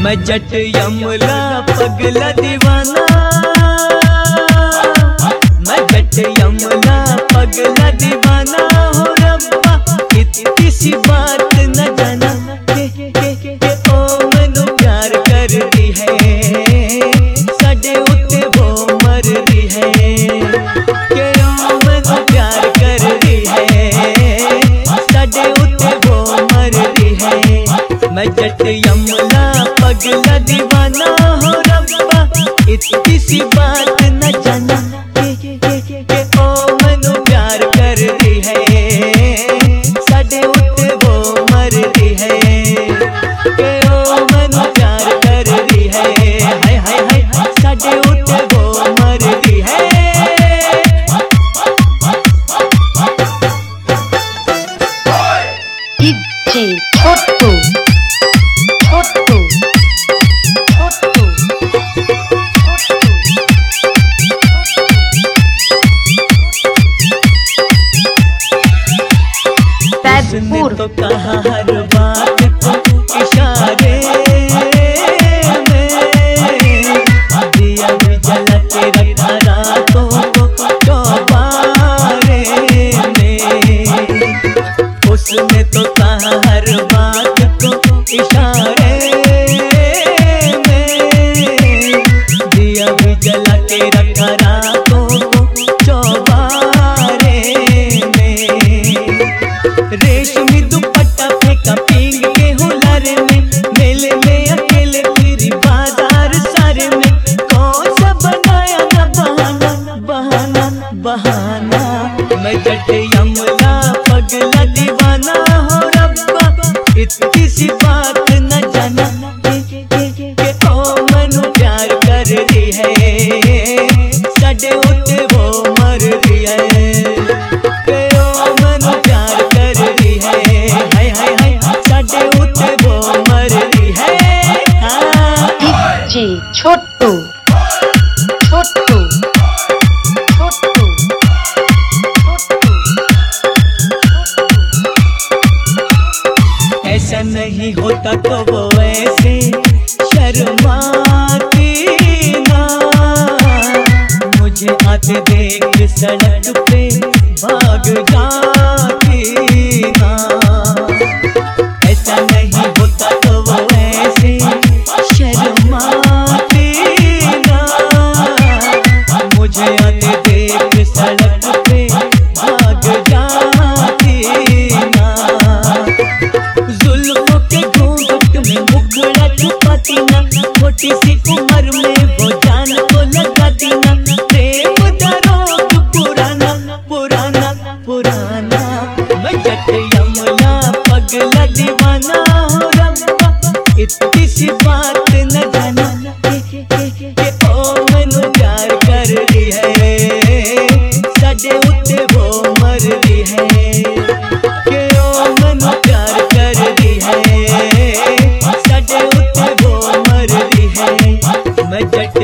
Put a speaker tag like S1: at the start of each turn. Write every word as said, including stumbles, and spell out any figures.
S1: मैं जट यमला पगला दीवाना, मैं जट यमला पगला दीवाना हो रब्बा, इतनी सी बात न जाना के, के, के, के ओ मैनू प्यार कर दी है, साडे उत्ते वो मर दी है, के ओ मैनू प्यार कर दी है, साडे उत्ते वो मर दी है। मैं जट यमला पगला दीवाना हो रब्बा, इतनी सी बात न जाना के, के, के, के ओ मैनू प्यार कर दी है, साडे उत्ते वो मर दी है, के ओ मैनू प्यार कर दी है, हाय हाय हाय साडे उत्ते वो मर दी है।
S2: डीजे छोटू छोटू छोटू
S1: उसने तो कहा हर बात को इशारे में, दिया भी जला के रखा रातों को चौबारे में, उसने तो कहा हर बात को इशारे में, दिया भी जला के रखा रातों को चौबारे में, रेशमी दुपट्टा फेंका पींग के हुलारे में, मेले में अकेले फिरी बाजार सारे में, कौन सा बनाया ना बहाना बहाना बहाना। मैं जट यमला पगला दीवाना हो रब्बा, इतनी सी बात न जाना के, के, के, के ओ मैनू प्यार कर दी है, साडे उत्ते वो मर दी है, के ओ मैनू प्यार कर दी है, हाय हाय हाय साडे उत्ते वो मर दी है।
S2: डीजे छोटू छोटू छोटू
S1: ऐसा नहीं होता तो वो ऐसे शर्माती ना, मुझे आते देख सड़क पे भाग जाती ना, ऐसा नहीं होता तो वो ऐसे शर्माती ना, मुझे आते देख सड़क पे भाग जाती ना, जुल्फों के घूंघट में मुखड़ा छुपाती ना, छोटी सी उम्र में वो जान को लगाती ना, प्रेम का रोग पुराना पुराना पुराना। मैं जट यमला पगला दीवाना हो रब्बा, इतनी सी बात न जाना के, के, के, के ओ मैनू प्यार कर दी है, साडे उत्ते वो मर दी है, के ओ मैनू प्यार कर दी है, साडे उत्ते वो मर दी है। मैं जट